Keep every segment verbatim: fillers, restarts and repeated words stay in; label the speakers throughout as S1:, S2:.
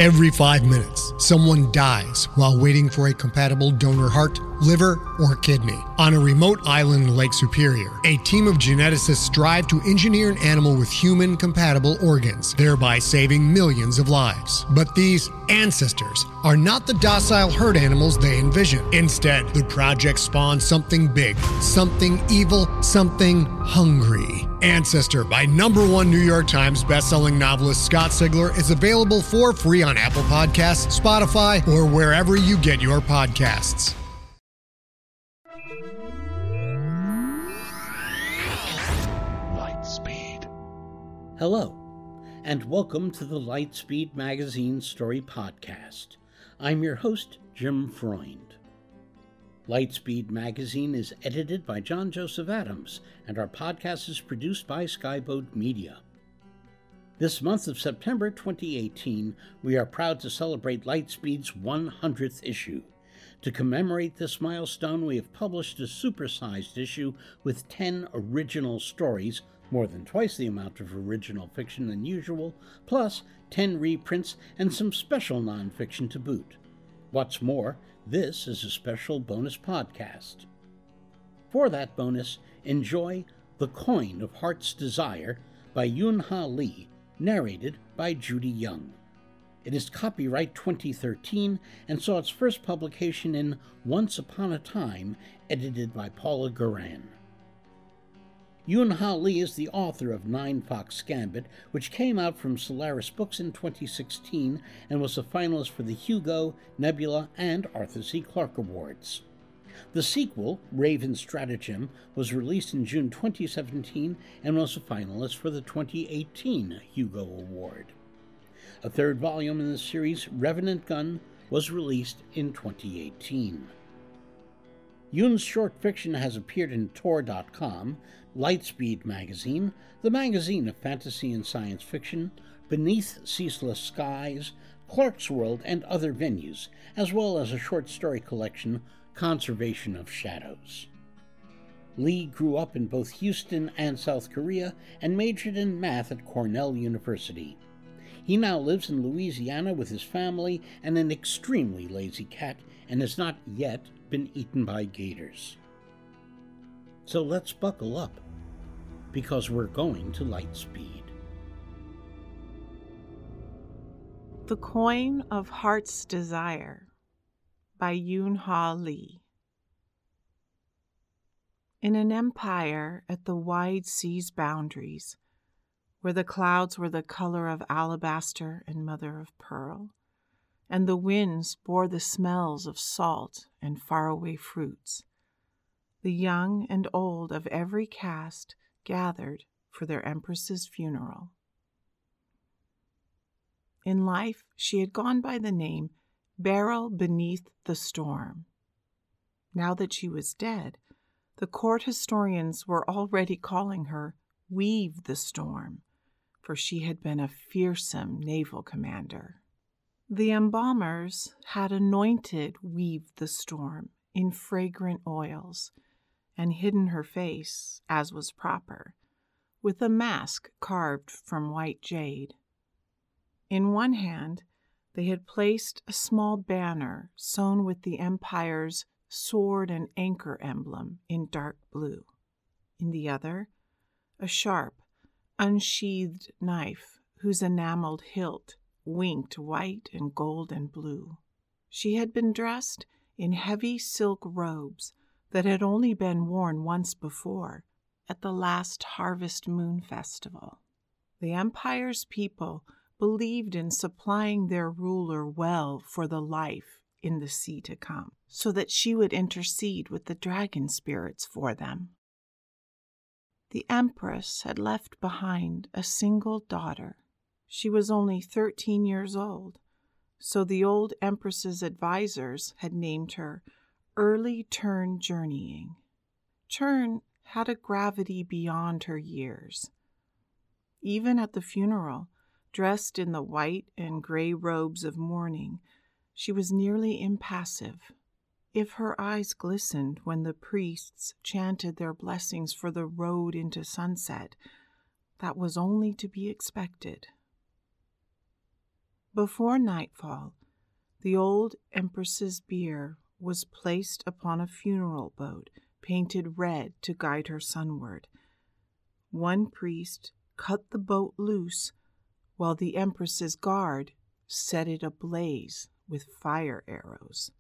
S1: Every five minutes, someone dies while waiting for a compatible donor heart, liver, or kidney. On a remote island in Lake Superior, a team of geneticists strive to engineer an animal with human-compatible organs, thereby saving millions of lives. But these ancestors are not the docile herd animals they envision. Instead, the project spawns something big, something evil, something hungry. Ancestor by number one New York Times bestselling novelist Scott Sigler is available for free on Apple Podcasts, Spotify, or wherever you get your podcasts.
S2: Lightspeed. Hello, and welcome to the Lightspeed Magazine Story Podcast. I'm your host, Jim Freund. Lightspeed Magazine is edited by John Joseph Adams, and our podcast is produced by Skyboat Media. This month of September twenty eighteen, we are proud to celebrate Lightspeed's one hundredth issue. To commemorate this milestone, we have published a supersized issue with ten original stories, more than twice the amount of original fiction than usual, plus ten reprints and some special nonfiction to boot. What's more, this is a special bonus podcast. For that bonus, enjoy The Coin of Heart's Desire by Yoon-Ha Lee, narrated by Judy Young. It is copyright twenty thirteen and saw its first publication in Once Upon a Time, edited by Paula Guran. Yoon-Ha Lee is the author of Nine Fox Gambit, which came out from Solaris Books in twenty sixteen and was a finalist for the Hugo, Nebula, and Arthur C. Clarke Awards. The sequel, Raven Stratagem, was released in June twenty seventeen and was a finalist for the twenty eighteen Hugo Award. A third volume in the series, Revenant Gun, was released in twenty eighteen. Yoon's short fiction has appeared in Tor dot com, Lightspeed Magazine, the magazine of fantasy and science fiction, Beneath Ceaseless Skies, Clarkesworld, and other venues, as well as a short story collection, Conservation of Shadows. Lee grew up in both Houston and South Korea and majored in math at Cornell University. He now lives in Louisiana with his family and an extremely lazy cat, and has not yet been eaten by gators. So let's buckle up, because we're going to Lightspeed.
S3: The Coin of Heart's Desire by Yoon-Ha Lee. In an empire at the wide sea's boundaries, where the clouds were the color of alabaster and mother of pearl, and the winds bore the smells of salt and faraway fruits, the young and old of every caste gathered for their empress's funeral. In life, she had gone by the name Beryl Beneath the Storm. Now that she was dead, the court historians were already calling her Weave the Storm, for she had been a fearsome naval commander. The embalmers had anointed Weave the Storm in fragrant oils, and hidden her face, as was proper, with a mask carved from white jade. In one hand, they had placed a small banner sewn with the Empire's sword and anchor emblem in dark blue. In the other, a sharp, unsheathed knife whose enameled hilt winked white and gold and blue. She had been dressed in heavy silk robes that had only been worn once before, at the last Harvest Moon Festival. The Empire's people believed in supplying their ruler well for the life in the sea to come, so that she would intercede with the dragon spirits for them. The Empress had left behind a single daughter. She was only thirteen years old, so the old Empress's advisors had named her Early Turn Journeying. Turn had a gravity beyond her years. Even at the funeral, dressed in the white and gray robes of mourning, she was nearly impassive. If her eyes glistened when the priests chanted their blessings for the road into sunset, that was only to be expected. Before nightfall, the old empress's bier was placed upon a funeral boat painted red to guide her sunward. One priest cut the boat loose, while the empress's guard set it ablaze with fire arrows.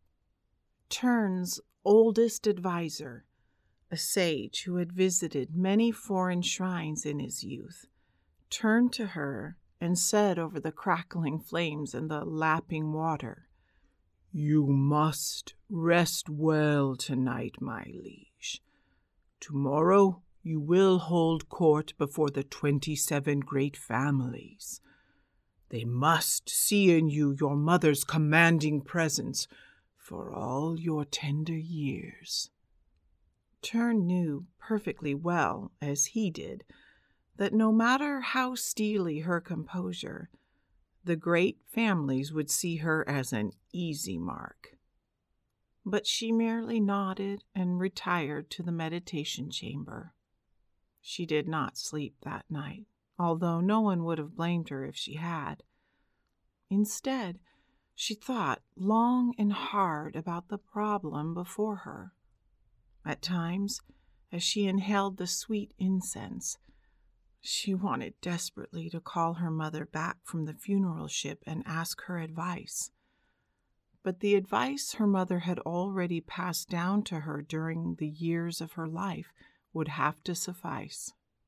S3: Turn's oldest adviser, a sage who had visited many foreign shrines in his youth, turned to her and said over the crackling flames and the lapping water, "You must rest well tonight, my liege. Tomorrow you will hold court before the twenty-seven great families. They must see in you your mother's commanding presence for all your tender years." Turn knew perfectly well, as he did, that no matter how steely her composure, the great families would see her as an easy mark. But she merely nodded and retired to the meditation chamber. She did not sleep that night, although no one would have blamed her if she had. Instead, she thought long and hard about the problem before her. At times, as she inhaled the sweet incense, she wanted desperately to call her mother back from the funeral ship and ask her advice. But the advice her mother had already passed down to her during the years of her life would have to suffice.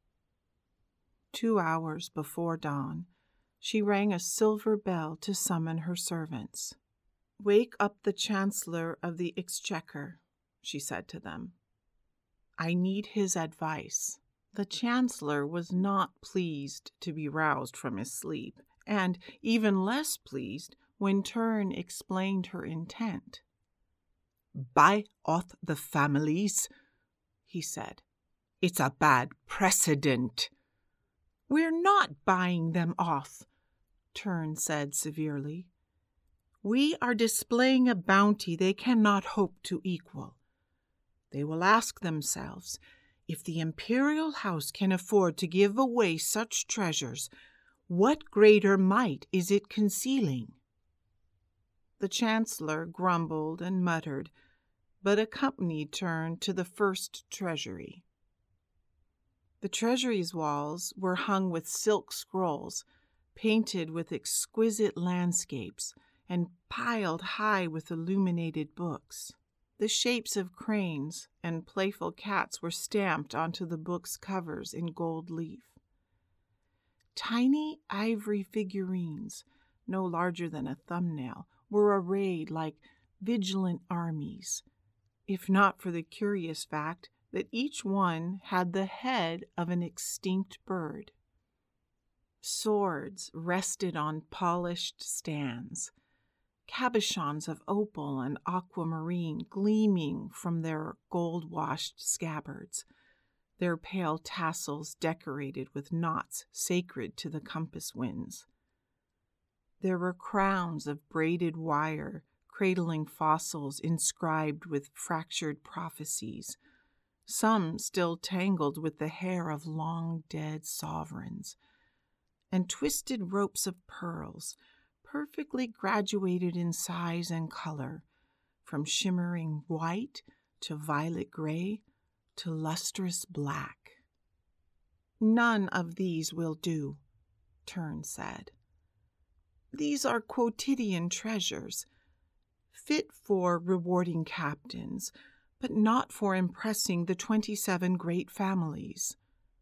S3: Two hours before dawn, she rang a silver bell to summon her servants. "Wake up the Chancellor of the Exchequer," she said to them. "I need his advice." The Chancellor was not pleased to be roused from his sleep, and even less pleased when Turn explained her intent. "Buy off the families," he said. "It's a bad precedent." "We're not buying them off," Turn said severely. "We are displaying a bounty they cannot hope to equal. They will ask themselves, if the imperial house can afford to give away such treasures, what greater might is it concealing?" The Chancellor grumbled and muttered, but accompanied Turn to the first treasury. The treasury's walls were hung with silk scrolls, painted with exquisite landscapes, and piled high with illuminated books. The shapes of cranes and playful cats were stamped onto the books' covers in gold leaf. Tiny ivory figurines, no larger than a thumbnail, were arrayed like vigilant armies, if not for the curious fact that each one had the head of an extinct bird. Swords rested on polished stands, cabochons of opal and aquamarine gleaming from their gold-washed scabbards, their pale tassels decorated with knots sacred to the compass winds. There were crowns of braided wire cradling fossils inscribed with fractured prophecies, some still tangled with the hair of long-dead sovereigns, and twisted ropes of pearls, perfectly graduated in size and color, from shimmering white to violet gray to lustrous black. "None of these will do," Turn said. "These are quotidian treasures, fit for rewarding captains, but not for impressing the twenty-seven great families."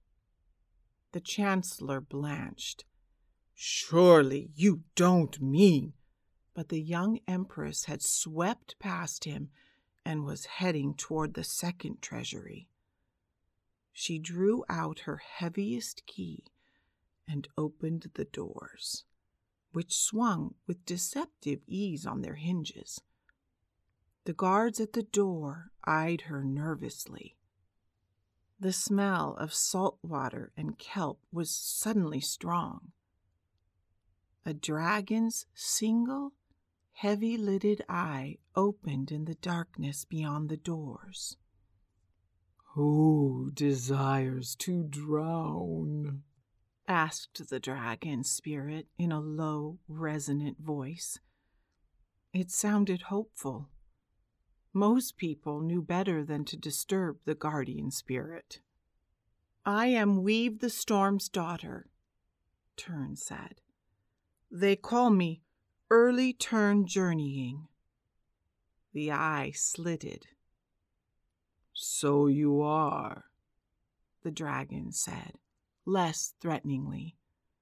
S3: The Chancellor blanched. "Surely you don't mean—" But the young Empress had swept past him and was heading toward the second treasury. She drew out her heaviest key and opened the doors, which swung with deceptive ease on their hinges. The guards at the door eyed her nervously. The smell of salt water and kelp was suddenly strong. A dragon's single, heavy-lidded eye opened in the darkness beyond the doors. "Who desires to drown?" asked the dragon spirit in a low, resonant voice. It sounded hopeful. Most people knew better than to disturb the guardian spirit. I am Weave the Storm's daughter, Tern said. They call me Early Tern Journeying. The eye slitted. So you are, the dragon said, less threateningly.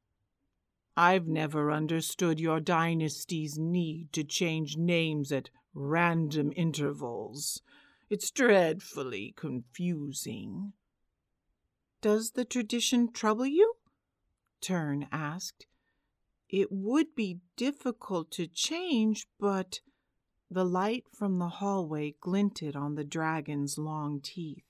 S3: I've never understood your dynasty's need to change names at random intervals. It's dreadfully confusing. Does the tradition trouble you? Tern asked. It would be difficult to change, but the light from the hallway glinted on the dragon's long teeth.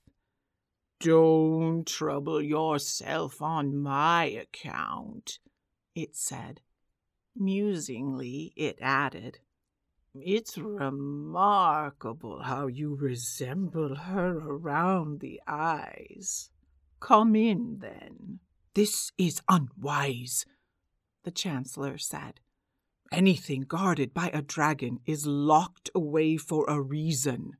S3: Don't trouble yourself on my account, it said. Musingly, it added, It's remarkable how you resemble her around the eyes. Come in, then. This is unwise, the Chancellor said. Anything guarded by a dragon is locked away for a reason.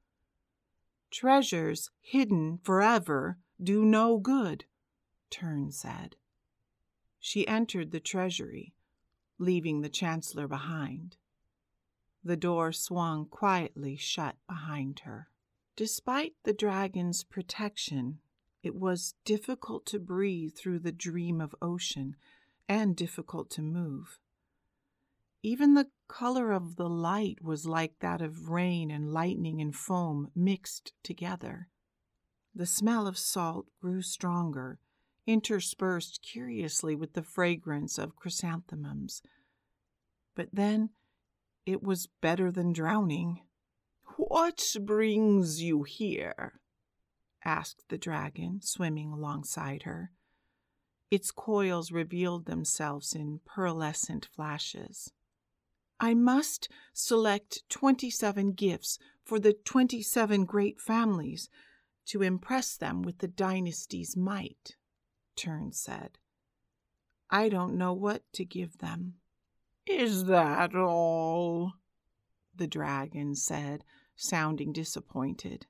S3: Treasures hidden forever do no good, Tern said. She entered the treasury, leaving the Chancellor behind. The door swung quietly shut behind her. Despite the dragon's protection, it was difficult to breathe through the dream of ocean and difficult to move. Even the color of the light was like that of rain and lightning and foam mixed together. The smell of salt grew stronger, interspersed curiously with the fragrance of chrysanthemums. But then it was better than drowning. What brings you here? Asked the dragon, swimming alongside her. Its coils revealed themselves in pearlescent flashes. I must select twenty-seven gifts for the twenty-seven great families to impress them with the dynasty's might, Tern said. I don't know what to give them. Is that all? The dragon said, sounding disappointed.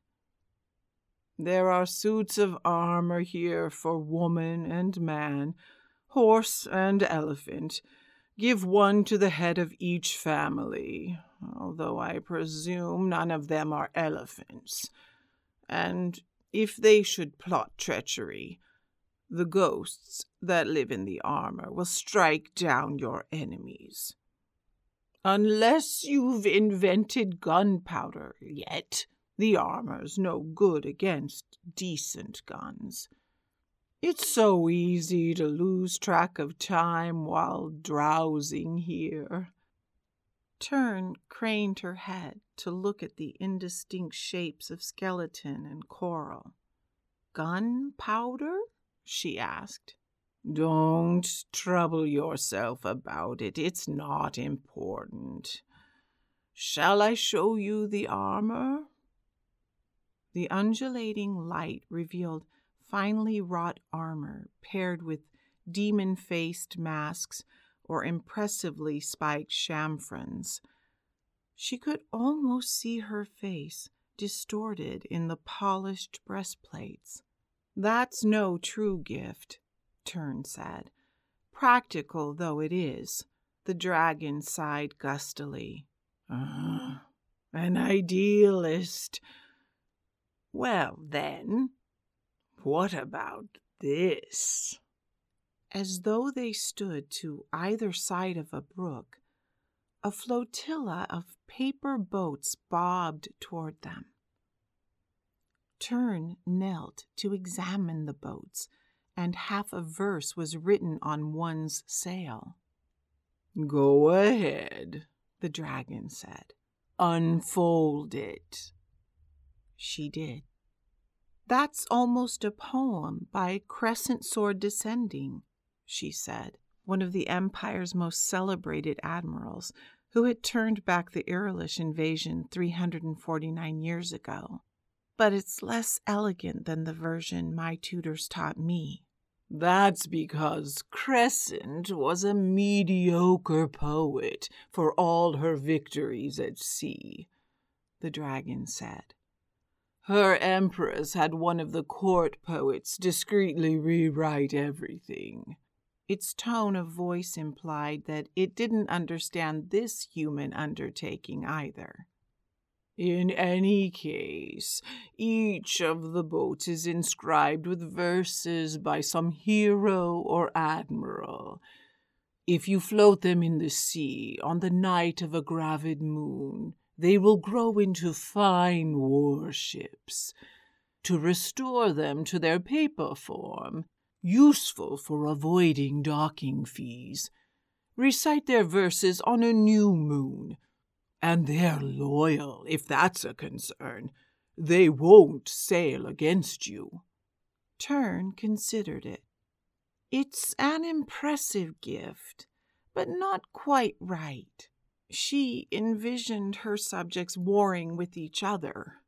S3: There are suits of armor here for woman and man, horse and elephant. Give one to the head of each family, although I presume none of them are elephants. And if they should plot treachery, the ghosts that live in the armor will strike down your enemies. Unless you've invented gunpowder yet, the armor's no good against decent guns. It's so easy to lose track of time while drowsing here. Tern craned her head to look at the indistinct shapes of skeleton and coral. Gunpowder? She asked. Don't trouble yourself about it. It's not important. Shall I show you the armor? The undulating light revealed finely wrought armor paired with demon-faced masks or impressively spiked chamfrons. She could almost see her face distorted in the polished breastplates. That's no true gift, Tern said. Practical though it is, the dragon sighed gustily. Uh, an idealist. Well, then, what about this? As though they stood to either side of a brook, a flotilla of paper boats bobbed toward them. Tern knelt to examine the boats, and half a verse was written on one's sail. Go ahead, the dragon said. Unfold it. She did. That's almost a poem by Crescent Sword Descending, she said, one of the Empire's most celebrated admirals, who had turned back the Irlish invasion three hundred forty-nine years ago. But it's less elegant than the version my tutors taught me. That's because Crescent was a mediocre poet for all her victories at sea, the dragon said. Her empress had one of the court poets discreetly rewrite everything. Its tone of voice implied that it didn't understand this human undertaking either. In any case, each of the boats is inscribed with verses by some hero or admiral. If you float them in the sea on the night of a gravid moon, they will grow into fine warships. To restore them to their paper form, useful for avoiding docking fees, recite their verses on a new moon. And they're loyal, if that's a concern. They won't sail against you. Tern considered it. It's an impressive gift, but not quite right. She envisioned her subjects warring with each other.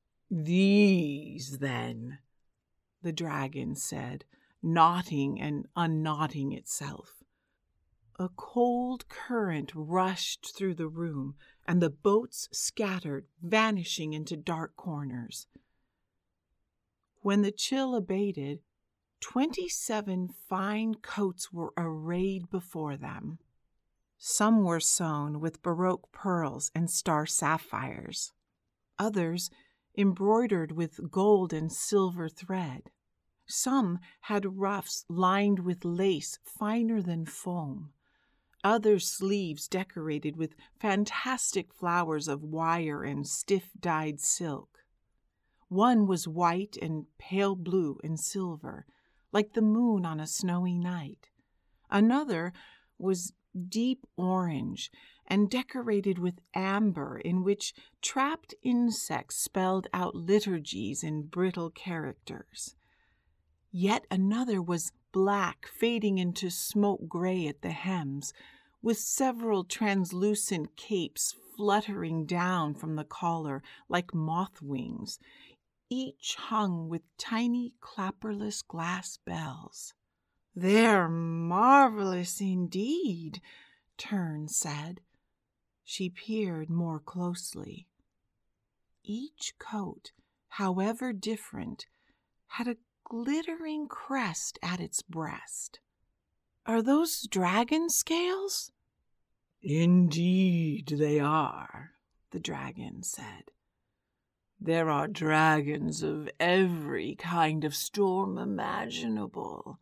S3: These, then, the dragon said, knotting and unknotting itself. A cold current rushed through the room, and the boats scattered, vanishing into dark corners. When the chill abated, twenty-seven fine coats were arrayed before them. Some were sewn with baroque pearls and star sapphires, others embroidered with gold and silver thread. Some had ruffs lined with lace finer than foam, other sleeves decorated with fantastic flowers of wire and stiff-dyed silk. One was white and pale blue and silver, like the moon on a snowy night. Another was deep orange and decorated with amber, in which trapped insects spelled out liturgies in brittle characters. Yet another was black, fading into smoke gray at the hems, with several translucent capes fluttering down from the collar like moth wings, each hung with tiny clapperless glass bells. "They're marvelous indeed," Tern said. She peered more closely. Each coat, however different, had a glittering crest at its breast. "Are those dragon scales?" "Indeed they are," the dragon said. "There are dragons of every kind of storm imaginable.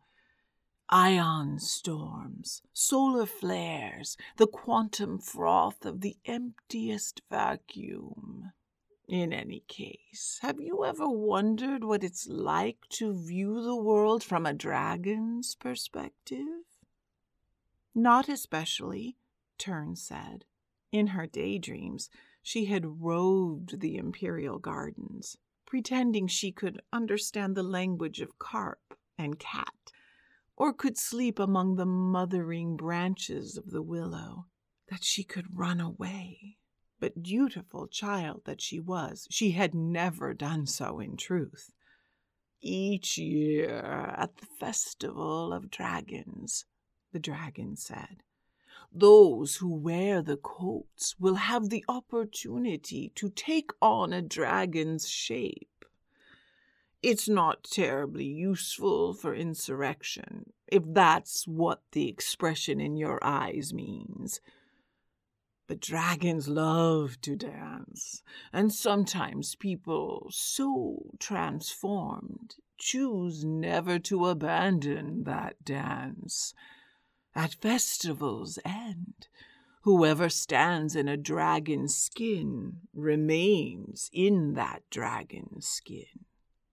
S3: Ion storms, solar flares, the quantum froth of the emptiest vacuum. In any case, have you ever wondered what it's like to view the world from a dragon's perspective?" "Not especially," Tern said. In her daydreams, she had roved the imperial gardens, pretending she could understand the language of carp and cat, or could sleep among the mothering branches of the willow, that she could run away. But dutiful child that she was, she had never done so in truth. "Each year at the Festival of Dragons," the dragon said, "those who wear the coats will have the opportunity to take on a dragon's shape. It's not terribly useful for insurrection, if that's what the expression in your eyes means. But dragons love to dance, and sometimes people so transformed choose never to abandon that dance. At festival's end, whoever stands in a dragon's skin remains in that dragon's skin."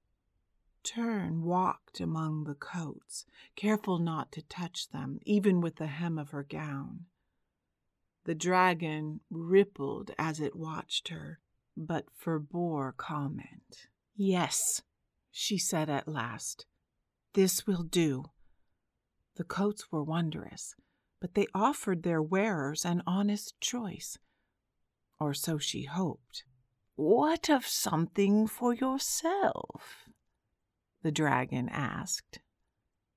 S3: Tern walked among the coats, careful not to touch them, even with the hem of her gown. The dragon rippled as it watched her, but forbore comment. "Yes," she said at last, "this will do." The coats were wondrous, but they offered their wearers an honest choice. Or so she hoped. "What of something for yourself?" the dragon asked.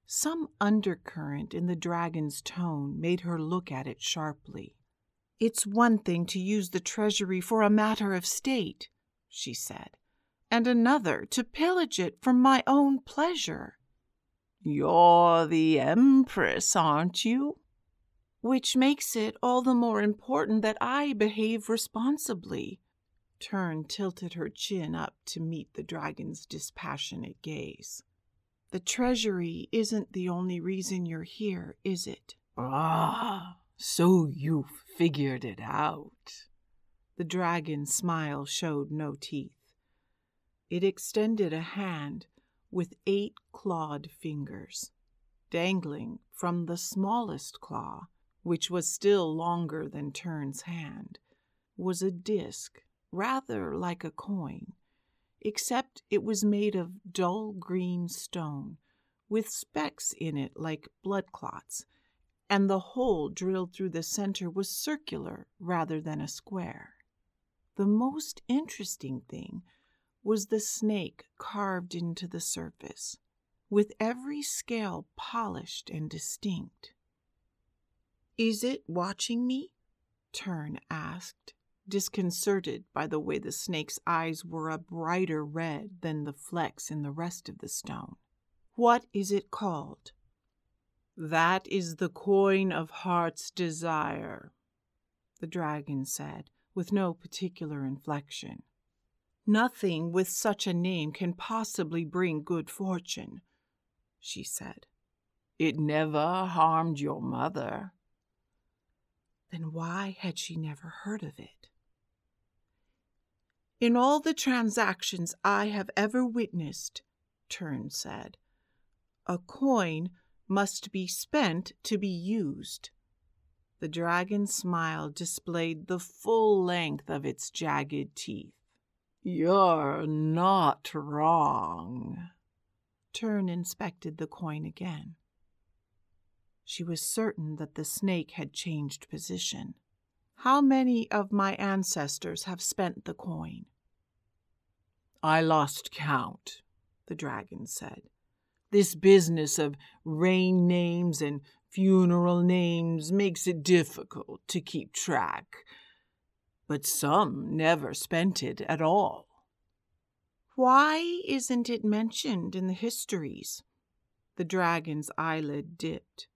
S3: Some undercurrent in the dragon's tone made her look at it sharply. "It's one thing to use the treasury for a matter of state," she said, "and another to pillage it for my own pleasure." "You're the Empress, aren't you?" "Which makes it all the more important that I behave responsibly." Tern tilted her chin up to meet the dragon's dispassionate gaze. "The treasury isn't the only reason you're here, is it?" "Ah, so you've figured it out." The dragon's smile showed no teeth. It extended a hand with eight clawed fingers. Dangling from the smallest claw, which was still longer than Tern's hand, was a disc rather like a coin, except it was made of dull green stone, with specks in it like blood clots, and the hole drilled through the center was circular rather than a square. The most interesting thing was the snake carved into the surface, with every scale polished and distinct. "Is it watching me?" Tern asked, disconcerted by the way the snake's eyes were a brighter red than the flecks in the rest of the stone. "What is it called?" "That is the coin of heart's desire," the dragon said, with no particular inflection. "Nothing with such a name can possibly bring good fortune," she said. "It never harmed your mother." Then why had she never heard of it? "In all the transactions I have ever witnessed," Tern said, "a coin must be spent to be used." The dragon's smile displayed the full length of its jagged teeth. "You're not wrong." Tern inspected the coin again. She was certain that the snake had changed position. "How many of my ancestors have spent the coin?" "I lost count," the dragon said. "This business of reign names and funeral names makes it difficult to keep track. But some never spent it at all." "Why isn't it mentioned in the histories?" The dragon's eyelid dipped.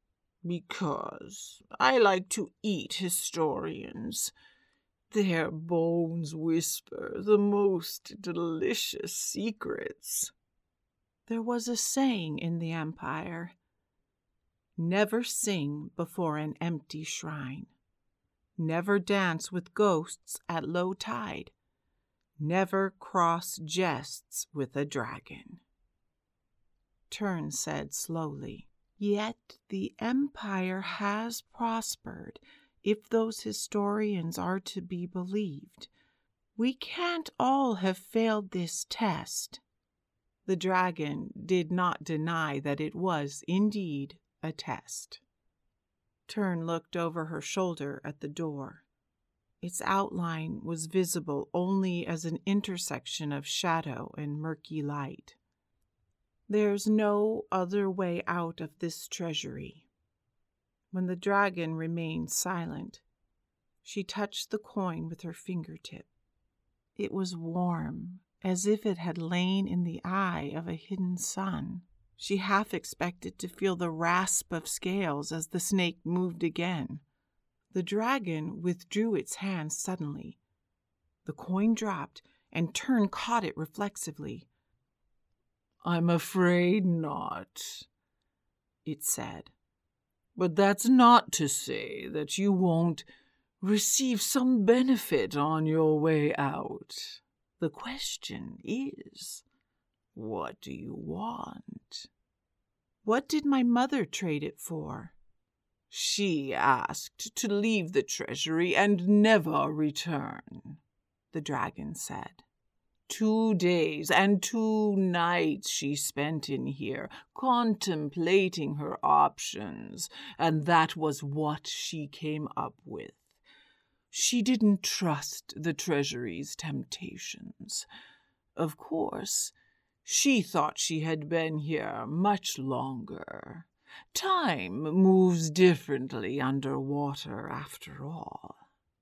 S3: "Because I like to eat historians. Their bones whisper the most delicious secrets." There was a saying in the Empire: "Never sing before an empty shrine. Never dance with ghosts at low tide. Never cross jests with a dragon." Tern said slowly, "Yet the Empire has prospered, if those historians are to be believed. We can't all have failed this test." The dragon did not deny that it was indeed a test. Tern looked over her shoulder at the door. Its outline was visible only as an intersection of shadow and murky light. "There's no other way out of this treasury." When the dragon remained silent, she touched the coin with her fingertip. It was warm, as if it had lain in the eye of a hidden sun. She half expected to feel the rasp of scales as the snake moved again. The dragon withdrew its hand suddenly. The coin dropped, and Tern caught it reflexively. "I'm afraid not," it said. "But that's not to say that you won't receive some benefit on your way out. The question is, what do you want?" "What did my mother trade it for?" "She asked to leave the treasury and never return," the dragon said. "Two days and two nights she spent in here, contemplating her options, and that was what she came up with. She didn't trust the treasury's temptations. Of course, She thought she had been here much longer. Time moves differently underwater, after all.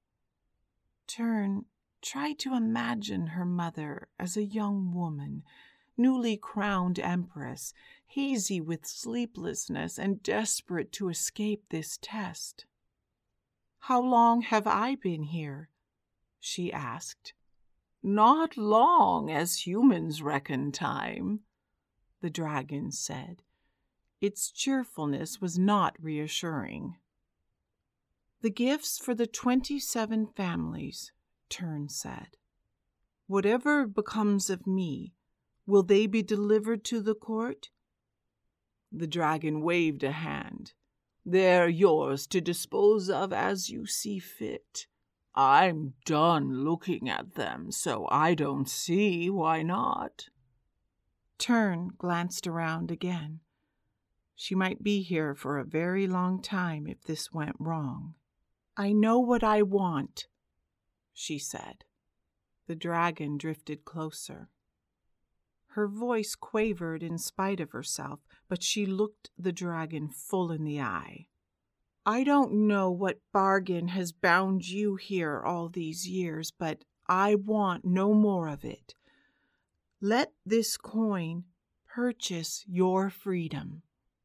S3: Tern tried to imagine her mother as a young woman, newly crowned empress, hazy with sleeplessness and desperate to escape this test. "How long have I been here?" she asked. "Not long, as humans reckon time," the dragon said. Its cheerfulness was not reassuring. "The gifts for the twenty-seven families," Tern said. "Whatever becomes of me, will they be delivered to the court?" The dragon waved a hand. "They're yours to dispose of as you see fit. I'm done looking at them, so I don't see why not." Tern glanced around again. She might be here for a very long time if this went wrong. "I know what I want," she said. The dragon drifted closer. Her voice quavered in spite of herself, but she looked the dragon full in the eye. "I don't know what bargain has bound you here all these years, but I want no more of it. Let this coin purchase your freedom."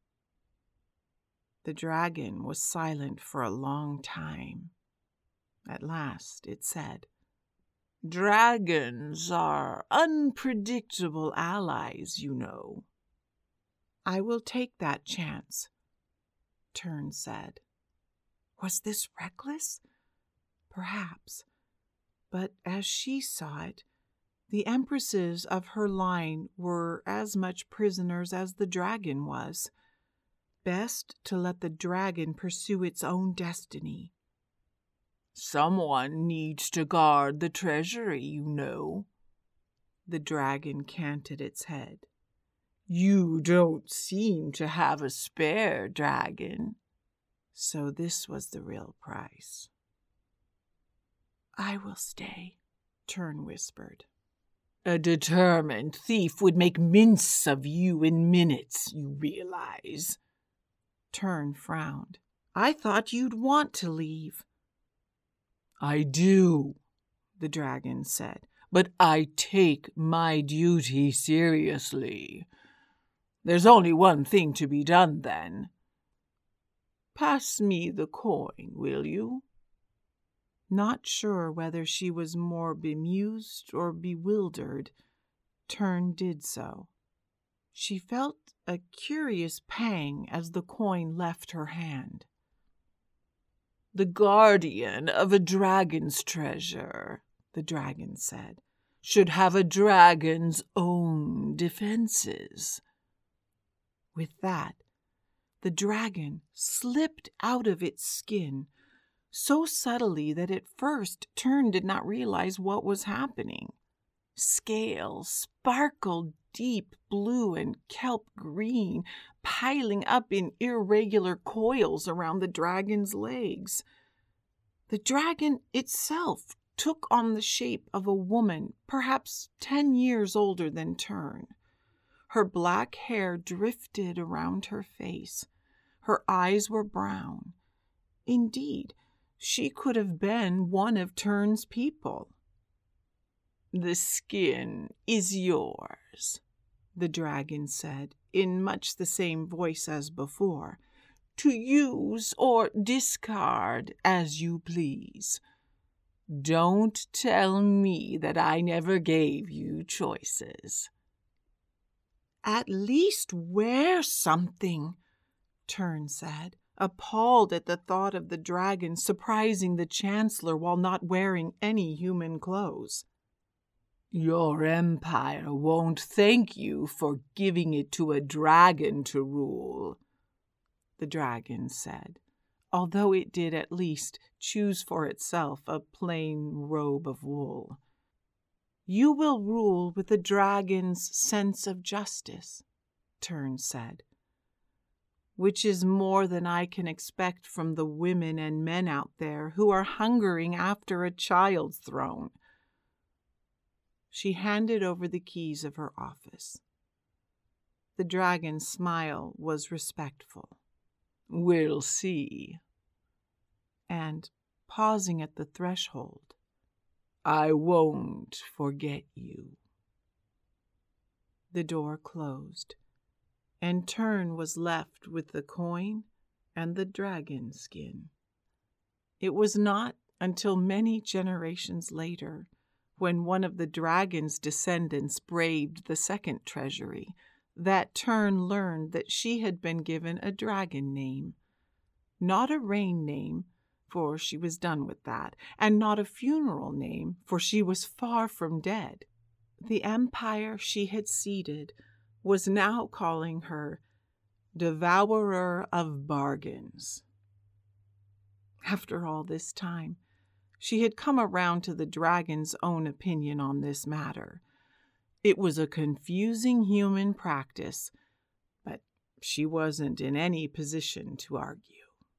S3: The dragon was silent for a long time. At last it said, "Dragons are unpredictable allies, you know." "I will take that chance," Tern said. Was this reckless? Perhaps. But as she saw it, the empresses of her line were as much prisoners as the dragon was. Best to let the dragon pursue its own destiny. "Someone needs to guard the treasury, you know." The dragon canted its head. "You don't seem to have a spare dragon." So this was the real price. "I will stay," Tern whispered. "A determined thief would make mince of you in minutes, you realize." Tern frowned. "I thought you'd want to leave." "I do," the dragon said, "but I take my duty seriously. There's only one thing to be done then. Pass me the coin, will you?" Not sure whether she was more bemused or bewildered, Tern did so. She felt a curious pang as the coin left her hand. "The guardian of a dragon's treasure," the dragon said, "should have a dragon's own defenses." With that, the dragon slipped out of its skin so subtly that at first Tern did not realize what was happening. Scales sparkled deep blue and kelp green, piling up in irregular coils around the dragon's legs. The dragon itself took on the shape of a woman, perhaps ten years older than Tern. Her black hair drifted around her face. Her eyes were brown. Indeed, she could have been one of Tern's people. "The skin is yours," the dragon said, in much the same voice as before, "to use or discard as you please. Don't tell me that I never gave you choices." "At least wear something," Tern said, appalled at the thought of the dragon surprising the Chancellor while not wearing any human clothes. "Your empire won't thank you for giving it to a dragon to rule," the dragon said, although it did at least choose for itself a plain robe of wool. "You will rule with the dragon's sense of justice," Tern said, "which is more than I can expect from the women and men out there who are hungering after a child's throne." She handed over the keys of her office. the dragon's smile was respectful. "We'll see." And, pausing at the threshold, "I won't forget you." The door closed, and Tern was left with the coin and the dragon skin. It was not until many generations later, when one of the dragon's descendants braved the second treasury, that Tern learned that she had been given a dragon name. Not a reign name, for she was done with that, and not a funeral name, for she was far from dead. The empire she had ceded was now calling her Devourer of Bargains. After all this time, she had come around to the dragon's own opinion on this matter. It was a confusing human practice, but she wasn't in any position to argue.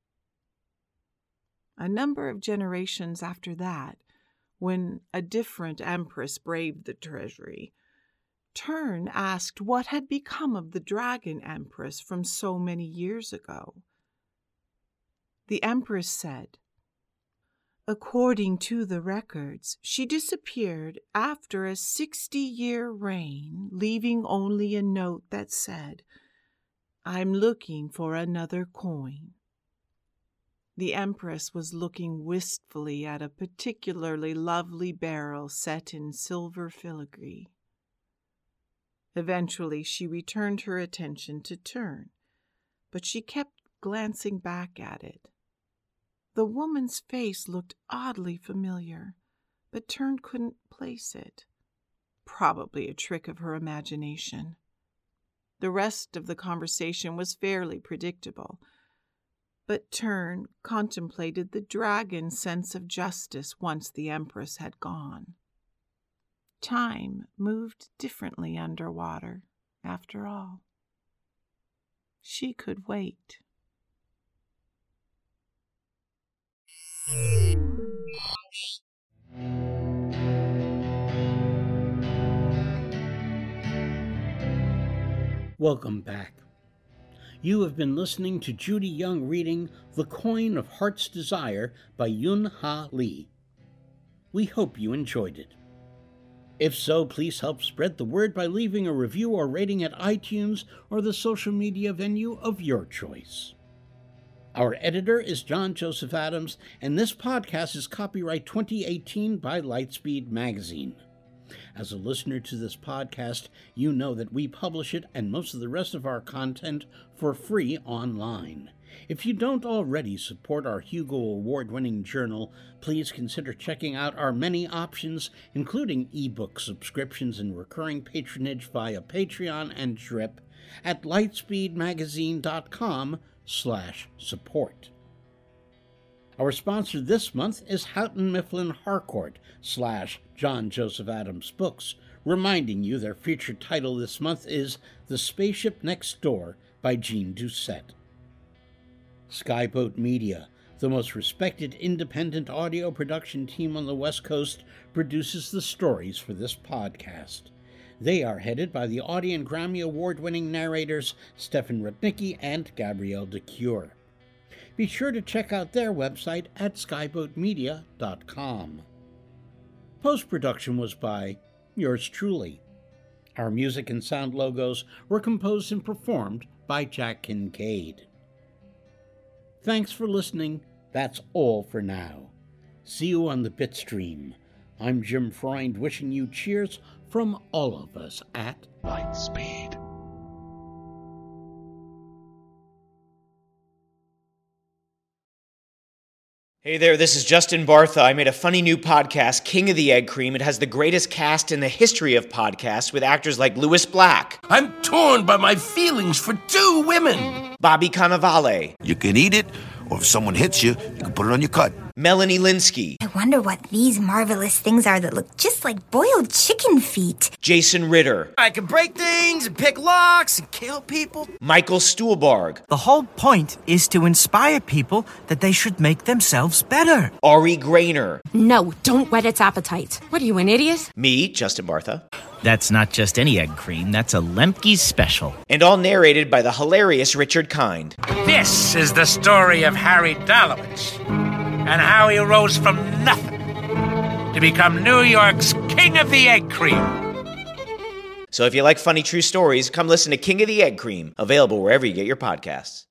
S3: A number of generations after that, when a different empress braved the treasury, Tern asked what had become of the dragon empress from so many years ago. The empress said, "According to the records, she disappeared after a sixty-year reign, leaving only a note that said, 'I'm looking for another coin.'" The empress was looking wistfully at a particularly lovely barrel set in silver filigree. Eventually she returned her attention to Tern, but she kept glancing back at it. The woman's face looked oddly familiar, but Tern couldn't place it. Probably a trick of her imagination. The rest of the conversation was fairly predictable, but Tern contemplated the dragon's sense of justice once the empress had gone. Time moved differently underwater, after all. She could wait.
S2: Welcome back. You have been listening to Judy Young reading The Coin of Heart's Desire by Yun Ha Lee. We hope you enjoyed it. If so, please help spread the word by leaving a review or rating at iTunes or the social media venue of your choice. Our editor is John Joseph Adams, and this podcast is copyright twenty eighteen by Lightspeed Magazine. As a listener to this podcast, you know that we publish it and most of the rest of our content for free online. If you don't already support our Hugo Award-winning journal, please consider checking out our many options, including ebook subscriptions and recurring patronage via Patreon and Drip at lightspeedmagazine.com slash support. Our sponsor this month is Houghton Mifflin Harcourt slash John Joseph Adams Books, reminding you their featured title this month is The Spaceship Next Door by Jean Doucette. Skyboat Media, the most respected independent audio production team on the West Coast, produces the stories for this podcast. They are headed by the Audie and Grammy Award-winning narrators Stefan Rudnicki and Gabrielle de Cure. Be sure to check out their website at skyboat media dot com. Post-production was by yours truly. Our music and sound logos were composed and performed by Jack Kincaid. Thanks for listening. That's all for now. See you on the Bitstream. I'm Jim Freund wishing you cheers from all of us at Lightspeed.
S4: Hey there, this is Justin Bartha. I made a funny new podcast, King of the Egg Cream. It has the greatest cast in the history of podcasts with actors like Louis Black.
S5: I'm torn by my feelings for two women.
S4: Bobby Cannavale.
S5: You can eat it, or if someone hits you, you can put it on your cut.
S4: Melanie Linsky.
S6: I wonder what these marvelous things are that look just like boiled chicken feet.
S4: Jason Ritter.
S7: I can break things and pick locks and kill people.
S4: Michael Stuhlbarg.
S8: The whole point is to inspire people that they should make themselves better.
S4: Ari Grainer.
S9: No, don't whet its appetite. What are you, an idiot?
S4: Me, Justin Bartha.
S8: That's not just any egg cream, that's a Lemke's special.
S4: And all narrated by the hilarious Richard Kind.
S9: This is the story of Harry Dalowitz and how he rose from nothing to become New York's King of the Egg Cream.
S4: So if you like funny true stories, come listen to King of the Egg Cream, available wherever you get your podcasts.